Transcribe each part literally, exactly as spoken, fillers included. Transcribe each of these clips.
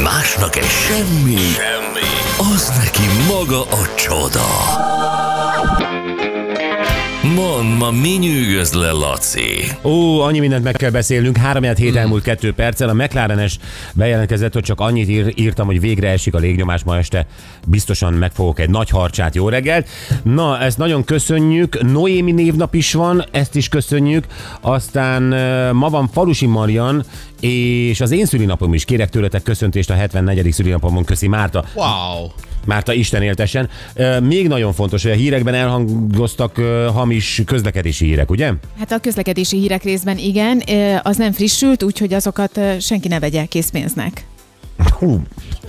Másnak egy semmi, semmi, az neki maga a csoda. Mondd, ma mi nyűgöz le, Laci? Ó, annyi mindent meg kell beszélnünk. Három hét hmm. elmúlt kettő perccel. A McLaren-es bejelentkezett, hogy csak annyit ír, írtam, hogy végre esik a légnyomás, ma este biztosan megfogok egy nagy harcsát. Jó reggelt! Na, ezt nagyon köszönjük. Noémi névnap is van, ezt is köszönjük. Aztán ma van Falusi Marian, és az én szülinapom is. Kérek tőletek köszöntést a hetvennegyedik szülinapomon. Köszi, Márta. Wow! Márta, Isten éltessen. Még nagyon fontos, hogy a hírekben elhangoztak hamis közlekedési hírek, ugye? Hát a közlekedési hírek részben igen, az nem frissült, úgyhogy azokat senki ne vegye készpénznek. Hú.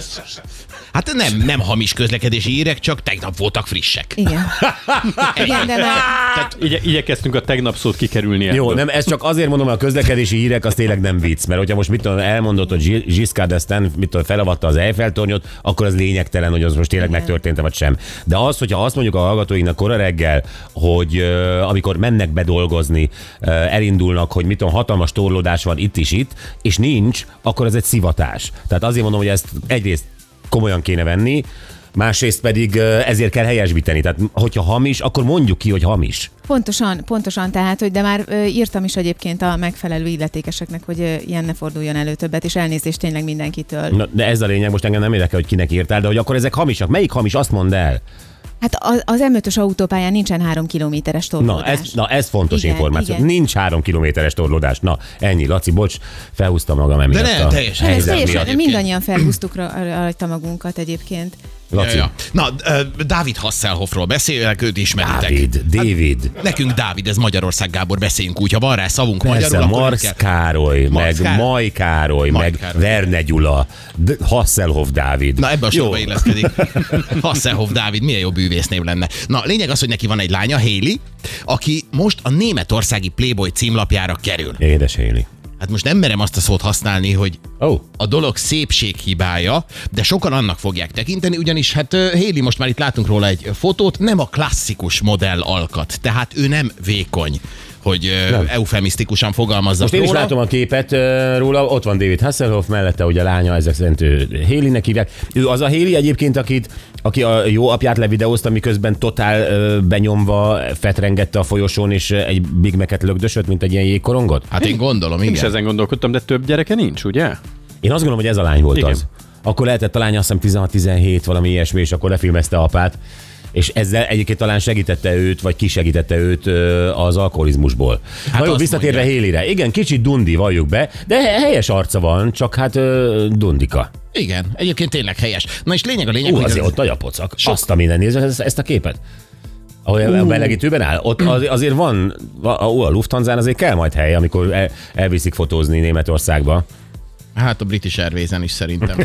Hát nem, nem hamis közlekedési hírek, csak tegnap voltak frissek. Igen. Igen, de már... Tehát igye, igyekeztünk a tegnap szót kikerülni. Jó, ebből. Nem, ez csak azért mondom, hogy a közlekedési hírek az tényleg nem vicc, mert hogyha most mit tudom, elmondott, hogy Giscard d'Estaing mit tudom, felavatta az Eiffel-tornyot, akkor az lényegtelen, hogy az most tényleg Igen. megtörtént vagy sem. De az, hogyha azt mondjuk a hallgatóinknak kora reggel, hogy uh, amikor mennek bedolgozni, uh, elindulnak, hogy mit tudom, hatalmas torlódás van itt is itt, és nincs, akkor ez egy szivatás. Tehát azért mondom, hogy ezt egyrészt komolyan kéne venni, másrészt pedig ezért kell helyesbíteni. Tehát, hogyha hamis, akkor mondjuk ki, hogy hamis. Pontosan, pontosan, tehát, hogy de már írtam is egyébként a megfelelő illetékeseknek, hogy ilyen ne forduljon elő többet, és elnézést tényleg mindenkitől. Na, de ez a lényeg, most engem nem érdekel, hogy kinek írtál, de hogy akkor ezek hamisak. Melyik hamis, azt mondd el. Hát az em ötös autópályán nincsen három kilométeres torlódás. Na ez, na, ez fontos igen, információ. Igen. Nincs három kilométeres torlódás. Na, ennyi. Laci, bocs, felhúztam magam emiatt. De ne, teljesen. Ez teljesen mindannyian felhúztuk rajta magunkat egyébként. Laci. Ja, ja. Na, Dávid Hasselhoffról beszélek, őt ismeritek. Dávid, David. Hát, nekünk Dávid, ez Magyarország, Gábor, beszéljünk úgy, ha van rá szavunk persze, magyarul. Marx kell... Károly, Marx meg Károly. Maj Károly, Maj meg Károly. Verne Gyula, D- Hasselhoff Dávid. Na, ebben a sorba illeszkedik. Hasselhoff Dávid, milyen jó bűvésznév lenne. Na, lényeg az, hogy neki van egy lánya, Hailey, aki most a németországi Playboy címlapjára kerül. Édes Hailey. Hát most nem merem azt a szót használni, hogy oh. a dolog szépséghibája, de sokan annak fogják tekinteni, ugyanis hát Hailey, most már itt látunk róla egy fotót, nem a klasszikus modell alkat, tehát ő nem vékony, hogy nem. eufemisztikusan fogalmazza most róla. Én is látom a képet uh, róla, ott van David Hasselhoff, mellette ugye a lánya, ezek szerint Haileynek hívják. Ő az a Hailey egyébként, akit, aki a jó apját levideózta, miközben totál uh, benyomva fetrengette a folyosón, és egy Big Mac-et lögdösött, mint egy ilyen jégkorongot? Hát én gondolom, igen. Én is ezen gondolkodtam, de több gyereke nincs, ugye? Én azt gondolom, hogy ez a lány volt igen. az. Akkor lehetett a lány azt hiszem tizenhat tizenhét, valami ilyesmi, és akkor lefilmezte apát. És ezzel egyébként talán segítette őt, vagy kisegítette őt az alkoholizmusból. Hát na jó, visszatérve Haileyre. Igen, kicsit dundi, valljuk be, de helyes arca van, csak hát dundika. Igen, egyébként tényleg helyes. Na és lényeg a lényeg, Ú, hogy azért az... ott nagy a pocak. Azt a minden, nézd ezt, ezt a képet. Ahol uh. a belegítőben áll. Ott az, azért van, a, a Lufthansa-n azért kell majd hely, amikor el, elviszik fotózni Németországba. Hát a British Airways-en is szerintem.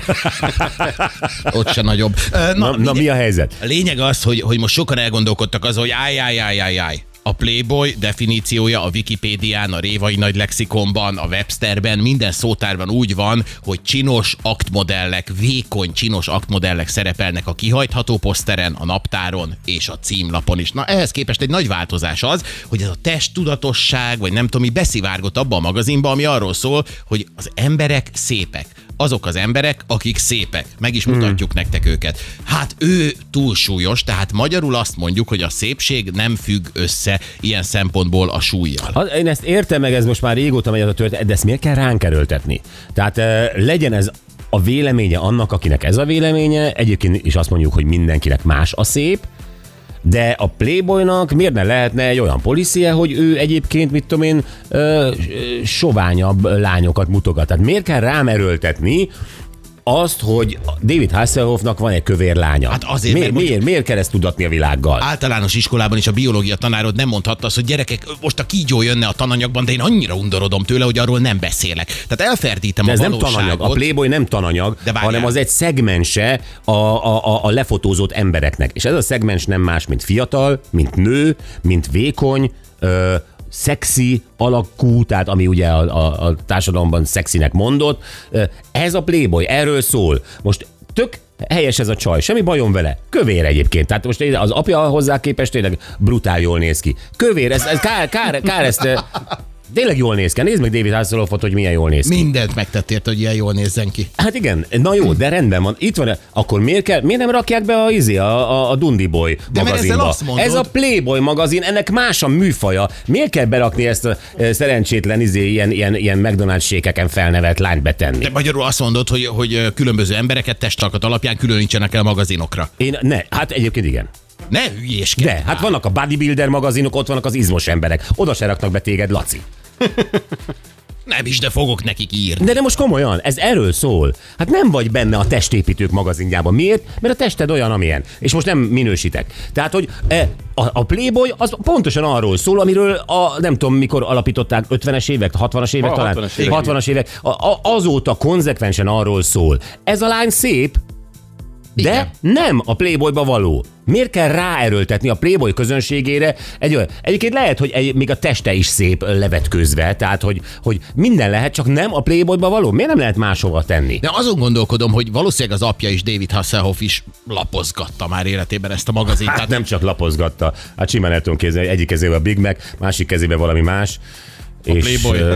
Ott se nagyobb. Na, na, na mi a helyzet? A lényeg az, hogy, hogy most sokan elgondolkodtak az, hogy áj, áj, áj, áj, áj. A Playboy definíciója a Wikipédián, a Révai Nagy Lexikonban, a Websterben, minden szótárban úgy van, hogy csinos aktmodellek, vékony csinos aktmodellek szerepelnek a kihajtható poszteren, a naptáron és a címlapon is. Na ehhez képest egy nagy változás az, hogy ez a testtudatosság, vagy nem tudom mi, beszivárgott abba a magazinba, ami arról szól, hogy az emberek szépek. Azok az emberek, akik szépek. Meg is mutatjuk hmm. nektek őket. Hát ő túlsúlyos, tehát magyarul azt mondjuk, hogy a szépség nem függ össze ilyen szempontból a súlyjal. Én ezt értem meg, ez most már régóta megy az a történet, de ezt miért kell ránk erőltetni? Tehát legyen ez a véleménye annak, akinek ez a véleménye, egyébként is azt mondjuk, hogy mindenkinek más a szép, de a Playboynak miért ne lehetne egy olyan policie, hogy ő egyébként, mit tudom én, ö, soványabb lányokat mutogat. Tehát miért kell rám erőltetni azt, hogy David Hasselhoffnak van egy kövér lánya? Hát azért, miért, mert miért, miért kell ezt tudatni a világgal? Általános iskolában is a biológia tanárod nem mondhatta azt, hogy gyerekek, most a kígyó jönne a tananyagban, de én annyira undorodom tőle, hogy arról nem beszélek. Tehát elferdítem de ez a nem valóságot. tananyag, a Playboy nem tananyag, hanem az egy szegmense a, a, a, a lefotózott embereknek. És ez a szegmens nem más, mint fiatal, mint nő, mint vékony, ö, szexi alakú, tehát ami ugye a, a, a társadalomban szexinek mondott. Ez a Playboy, erről szól. Most tök helyes ez a csaj, semmi bajom vele. Kövér egyébként, tehát most az apja hozzá képest tényleg brutál jól néz ki. Kövér, ez, ez kár, kár, kár ezt Tényleg jól néz ki. Nézd meg David Hasselhoffot, hogy milyen jól néz ki. Mindent megtettél, hogy ilyen jól nézzen ki. Hát igen, na jó, de rendben van. Itt van, akkor miért, kell, miért nem rakják be a, izé, a, a, a Dundi Boy De magazinba? azt mondod, ez a Playboy magazin, ennek más a műfaja. Miért kell berakni ezt a e, szerencsétlen izé, ilyen, ilyen, ilyen McDonald's sékeken felnevelt lányt betenni? De magyarul azt mondod, hogy, hogy különböző embereket testalkat alapján különítsenek el a magazinokra. Én, ne, hát egyébként igen. Ne hülyéskedj! De, hát vannak a bodybuilder magazinok, ott vannak az izmos emberek. Oda se raknak be téged, Laci. Nem is, de fogok nekik írni. De, de most komolyan, ez erről szól. Hát nem vagy benne a testépítők magazinjában. Miért? Mert a tested olyan, amilyen. És most nem minősítek. Tehát, hogy a, a Playboy az pontosan arról szól, amiről a, nem tudom, mikor alapították, ötvenes évek, hatvanas évek a talán? hatvanas évek. hatvanas évek. A, a, azóta konzekvensen arról szól. Ez a lány szép, de Igen. nem a Playboyba való. Miért kell ráerőltetni a Playboy közönségére egy olyan... Egyébként lehet, hogy egy, még a teste is szép levetkőzve, tehát hogy, hogy minden lehet, csak nem a Playboyba való. Miért nem lehet máshova tenni? De azon gondolkodom, hogy valószínűleg az apja is, David Hasselhoff is lapozgatta már életében ezt a magazint. Hát Tehát nem csak lapozgatta. Hát simán el tudom képzelni, egyik kezébe a Big Mac, másik kezébe valami más. A Playboy. ö,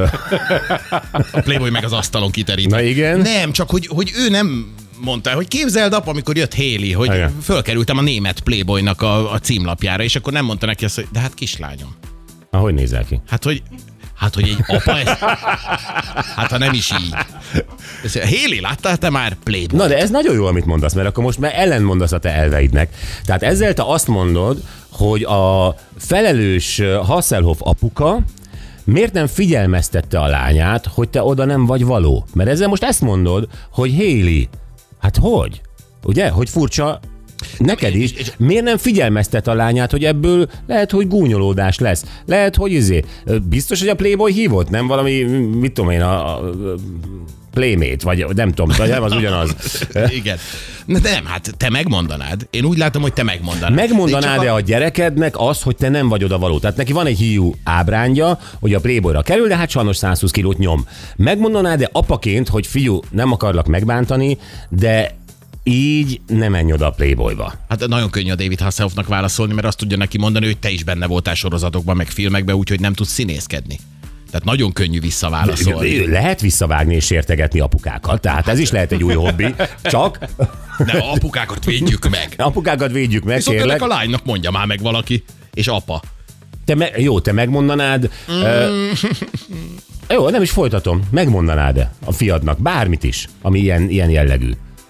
a Playboy meg az asztalon kiterít. Na igen. Nem, csak hogy, hogy ő nem mondta, hogy képzeld apa, amikor jött Haley, hogy Igen. fölkerültem a német Playboynak a, a címlapjára, és akkor nem mondta neki azt, hogy de hát kislányom. Ahogy nézel ki? Hát, hogy Hát, hogy egy apa ez... Hát, ha nem is így. Haley, láttál te már Playboy? Na, de ez nagyon jó, amit mondasz, mert akkor most már ellentmondasz a te elveidnek. Tehát ezzel te azt mondod, hogy a felelős Hasselhoff apuka miért nem figyelmeztette a lányát, hogy te oda nem vagy való? Mert ezzel most ezt mondod, hogy Haley, hát hogy? Ugye? Hogy furcsa neked is. Miért nem figyelmeztet a lányát, hogy ebből lehet, hogy gúnyolódás lesz? Lehet, hogy izé. Biztos, hogy a Playboy hívott? Nem valami, mit tudom én, a, a Playmate, vagy nem tudom, vagy nem az ugyanaz. Igen. De nem, hát te megmondanád. Én úgy látom, hogy te megmondanád. Megmondanád-e a gyerekednek azt, hogy te nem vagy oda való? Tehát neki van egy hiú ábrányja, hogy a Playboyra kerül, de hát sajnos száz húsz kilót nyom. Megmondanád-e apaként, hogy fiú, nem akarlak megbántani, de így nem menj oda a Playboyba? Hát nagyon könnyű a David Hasselhoffnak válaszolni, mert azt tudja neki mondani, hogy te is benne voltál sorozatokban, meg filmekben, úgyhogy nem tudsz színészkedni. Tehát nagyon könnyű visszaválaszolni. Lehet visszavágni és sértegetni apukákat, tehát ez is lehet egy új hobbi, csak... De apukákat védjük meg. Apukákat védjük meg, Viszont kérlek. ennek a lánynak mondja már meg valaki, és apa. Te me- jó, te megmondanád... Mm. Uh, jó, nem is folytatom. Megmondanád-e a fiadnak bármit is, ami ilyen, ilyen jellegű?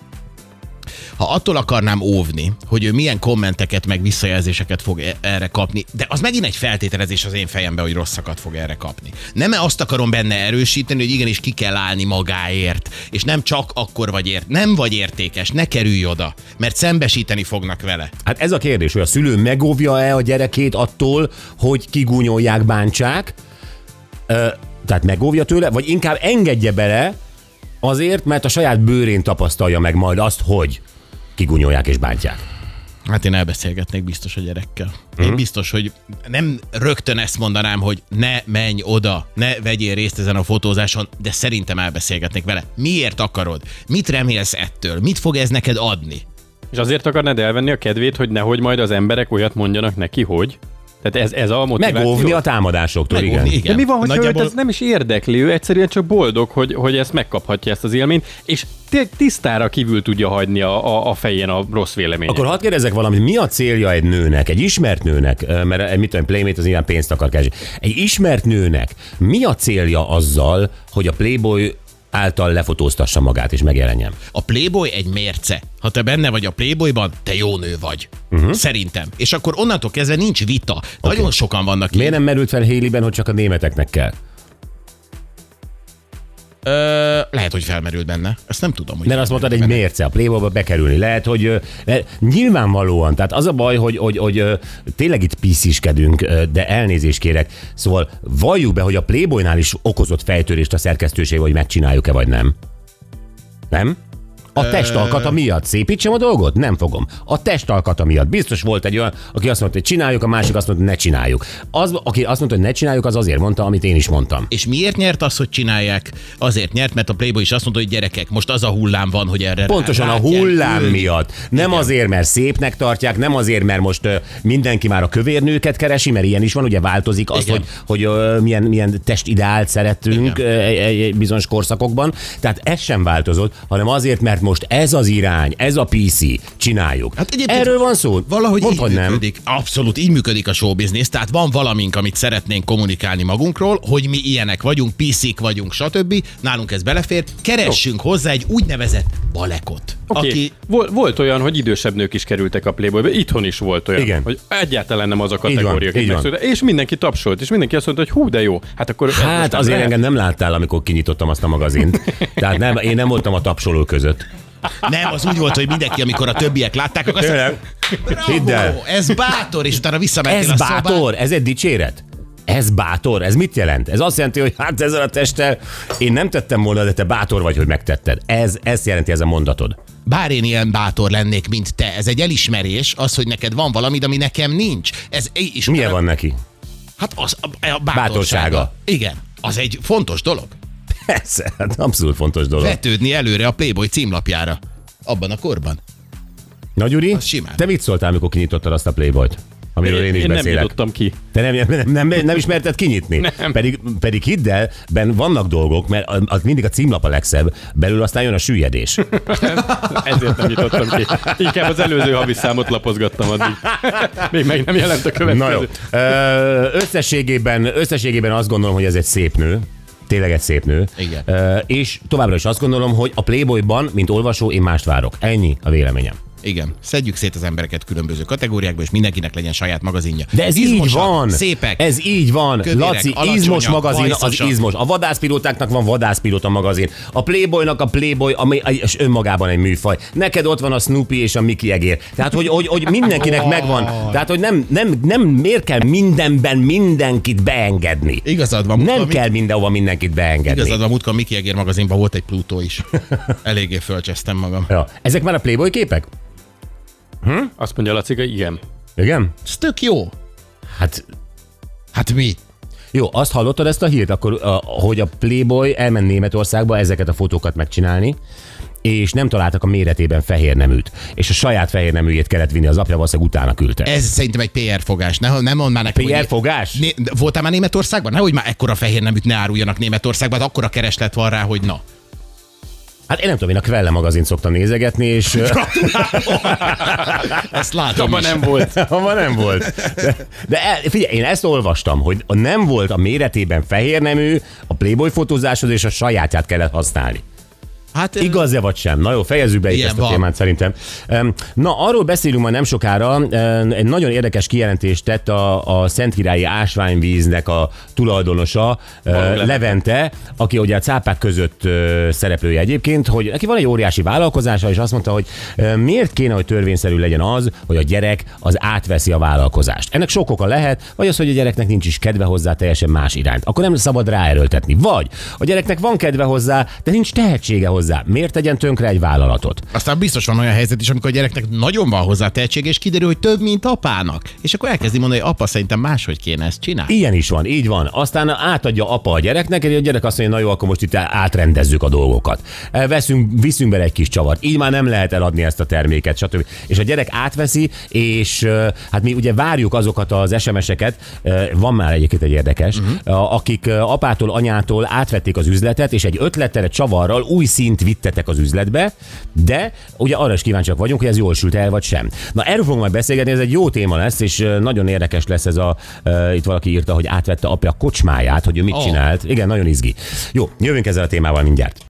Ha attól akarnám óvni, hogy ő milyen kommenteket meg visszajelzéseket fog erre kapni, de az megint egy feltételezés az én fejemben, hogy rosszakat fog erre kapni. Nem azt akarom benne erősíteni, hogy igenis ki kell állni magáért, és nem csak akkor vagy ért, nem vagy értékes, ne kerülj oda, mert szembesíteni fognak vele. Hát ez a kérdés, hogy a szülő megóvja-e a gyerekét attól, hogy kigúnyolják, bántsák, Ö, tehát megóvja tőle, vagy inkább engedje bele azért, mert a saját bőrén tapasztalja meg majd azt, hogy kigúnyolják és bántják. Hát én elbeszélgetnék biztos a gyerekkel. Én biztos, hogy nem rögtön ezt mondanám, hogy ne menj oda, ne vegyél részt ezen a fotózáson, de szerintem elbeszélgetnék vele. Miért akarod? Mit remélsz ettől? Mit fog ez neked adni? És azért akarnád elvenni a kedvét, hogy nehogy majd az emberek olyat mondjanak neki, hogy... Tehát ez, ez a motiváció. Megóvni a támadásoktól, Megóvni, igen. igen. De mi van, hogy Nagyjából... őt ez nem is érdekli, ő egyszerűen csak boldog, hogy, hogy ezt megkaphatja, ezt az élményt, és tisztára kívül tudja hagyni a, a, a fején a rossz véleményet. Akkor hadd kérdezzek valamit, mi a célja egy nőnek, egy ismert nőnek, mert mit tudom, Playmate az ilyen pénzt akar keresni. Egy ismert nőnek mi a célja azzal, hogy a Playboy által lefotóztassa magát és megjelenjen? A Playboy egy mérce. Ha te benne vagy a Playboyban, te jó nő vagy. Uh-huh. Szerintem. És akkor onnantól kezdve nincs vita. Okay. Nagyon sokan vannak Miért így. nem merült fel Haleyben, hogy csak a németeknek kell? Ö, lehet, hogy felmerült benne. Ezt nem tudom. Hogy Mert azt mondtad, egy benne. mérce a Playboyba bekerülni. Lehet, hogy ö, le, nyilvánvalóan, tehát az a baj, hogy, hogy, hogy ö, tényleg itt pisziskedünk, ö, de elnézést kérek. Szóval valljuk be, hogy a Playboynál is okozott fejtörést a szerkesztőség, hogy megcsináljuk-e vagy nem. Nem? A testalkata miatt szépítsem a dolgot? Nem fogom. A testalkata miatt. Biztos volt egy olyan, aki azt mondta, hogy csináljuk, a másik azt mondta, hogy ne csináljuk. Az, aki azt mondta, hogy ne csináljuk, az azért mondta, amit én is mondtam. És miért nyert az, hogy csinálják? Azért nyert, mert a Playboy is azt mondta, hogy gyerekek, most az a hullám van, hogy erre Pontosan rá, a rá kell hullám ülni. miatt. Nem Igen. azért, mert szépnek tartják, nem azért, mert most uh, mindenki már a kövérnőket keresi, mert ilyen is van, ugye változik az, Igen. hogy, hogy uh, milyen, milyen testideált szeretünk uh, egy, egy bizonyos korszakokban. Tehát ez sem változott, hanem azért, mert most ez az irány, ez a pé cé, csináljuk. Hát egyébként Erről van szó? Valahogy Mondd, így hogy nem. működik. Abszolút így működik a showbiznisz, tehát van valamink, amit szeretnénk kommunikálni magunkról, hogy mi ilyenek vagyunk, pé cék vagyunk, stb. Nálunk ez belefér. Keressünk hozzá egy úgynevezett balekot. Okay. Aki Volt, volt olyan, hogy idősebb nők is kerültek a Playboyba, itthon is volt olyan, Igen. hogy egyáltalán nem az a kategória, Így van, akik így van. megszóltak, és mindenki tapsolt, és mindenki azt mondta, hogy hú, de jó. Hát akkor ez most Hát nem azért lehet. engem nem láttál, amikor kinyitottam azt a magazint. Tehát nem, én nem voltam a tapsolók között. nem, az úgy volt, hogy mindenki, amikor a többiek látták, akkor azt mondta, Hidd el. bravo, ez bátor, és utána visszamentél Ez a szobába. bátor, ez egy dicséret. Ez bátor, ez mit jelent? Ez azt jelenti, hogy hát ezzel a testtel én nem tettem volna, de te bátor vagy, hogy megtetted. Ez, ez jelenti ez a mondatod. Bár én ilyen bátor lennék, mint te, ez egy elismerés, az, hogy neked van valami, ami nekem nincs. Ez, és Milyen utána- van neki? Hát az a, a bátorsága. Bátorsága. Igen, az egy fontos dolog. Persze, hát abszolút fontos dolog. Vetődni előre a Playboy címlapjára. Abban a korban. Na Gyuri, Az simán. te mit szóltál, amikor kinyitottad azt a Playboyt? Amiről én, is én nem beszélek. nyitottam ki. Te nem, nem, nem, nem ismerted kinyitni? Nem. Pedig, pedig hidd el, ben vannak dolgok, mert a- a- mindig a címlap a legszebb, belül aztán jön a süllyedés. Ezért nem nyitottam ki. Inkább az előző havi számot lapozgattam addig. Még meg nem jelent a következő. Na jó. Ö, Összességében, összességében azt gondolom, hogy ez egy szép nő. Tényleg egy szép nő. Igen. Ö, És továbbra is azt gondolom, hogy a Playboyban, mint olvasó, én mást várok. Ennyi a véleményem. Igen, szedjük szét az embereket különböző kategóriákba, és mindenkinek legyen saját magazinja. De ez így Izmosak, van. Szépek. Ez így van. kövérek, Laci, alacsonyak, izmos magazin az bajszosak. izmos. A vadászpilótáknak van vadászpilóta magazin. A Playboynak a Playboy, ami és önmagában egy műfaj. Neked ott van a Snoopy és a Mickey egér. Tehát, hogy, hogy, hogy mindenkinek megvan. Tehát, hogy nem, nem, nem, miért kell mindenben mindenkit beengedni? Igazad van. Nem múltkor kell mindenhova mindenkit beengedni. Igazad van, múltkor a Mickey Egér magazinban volt egy Plutó is. Eléggé fölcsesztem magam. Ja. Ezek már a Playboy képek? Azt mondja Lacika, igen. Igen? Ez tök jó. Hát Hát mi? jó, azt hallottad ezt a hírt, akkor, a, hogy a Playboy elment Németországba ezeket a fotókat megcsinálni, és nem találtak a méretében fehér neműt. És a saját fehér neműjét kellett vinni, az apja valószínűleg utána küldte. Ez szerintem egy pé er fogás. Ne, nem mondd már nekem, pé er hogy- fogás? Né, voltál már Németországban? Nehogy már ekkora fehér neműt ne áruljanak Németországban, hát akkora kereslet van rá, hogy na. Hát én nem tudom, én a Kvelle magazint szoktam nézegetni, és Ezt látom Abban is. nem volt. abban nem volt. De, de el, figyelj, én ezt olvastam, hogy nem volt a méretében fehér nemű, a Playboy fotózáshoz, és a sajátját kellett használni. Hát, Igaz-e vagy sem? Na jó, fejezzük be itt Ilyen ezt a van. témát szerintem. Em, Na, arról beszélünk majd nem sokára. Em, Egy nagyon érdekes kijelentést tett a, a Szentkirályi ásványvíznek a tulajdonosa, eh, Levente. Levente, aki ugye a cápák között eh, szereplője egyébként, hogy neki van egy óriási vállalkozása, és azt mondta, hogy eh, miért kéne, hogy törvényszerű legyen az, hogy a gyerek az átveszi a vállalkozást. Ennek sok oka lehet, vagy az, hogy a gyereknek nincs is kedve hozzá teljesen más irányt. Akkor nem szabad ráerőltetni. Vagy a gyereknek van kedve hozzá, de nincs tehetsége hozzá. Miért tegyen tönkre egy vállalatot? Aztán biztos van olyan helyzet is, amikor a gyereknek nagyon van hozzá tehetség, és kiderül, hogy több, mint apának. És akkor elkezdi mondani, hogy apa, szerintem máshogy kéne ezt csinálni. Ilyen is van, így van. Aztán átadja apa a gyereknek, és a gyerek azt mondja, na jó, akkor most itt átrendezzük a dolgokat. Veszünk, viszünk bele egy kis csavart. Így már nem lehet eladni ezt a terméket, stb. És a gyerek átveszi, és ö, hát mi ugye várjuk azokat az es em es-eket, ö, van már egyébként egy érdekes, uh-huh. akik ö, apától, anyától átvették az üzletet, és egy ötlettel, egy csavarral új szint vittetek az üzletbe, de ugye arra is kíváncsiak vagyunk, hogy ez jól sült el, vagy sem. Na, erről fogunk majd beszélgetni, ez egy jó téma lesz, és ö, nagyon érdekes lesz ez a, uh, itt valaki írta, hogy átvette apja kocsmáját, hogy ő mit Oh. csinált. Igen, nagyon izgi. Jó, jövünk ezzel a témával mindjárt.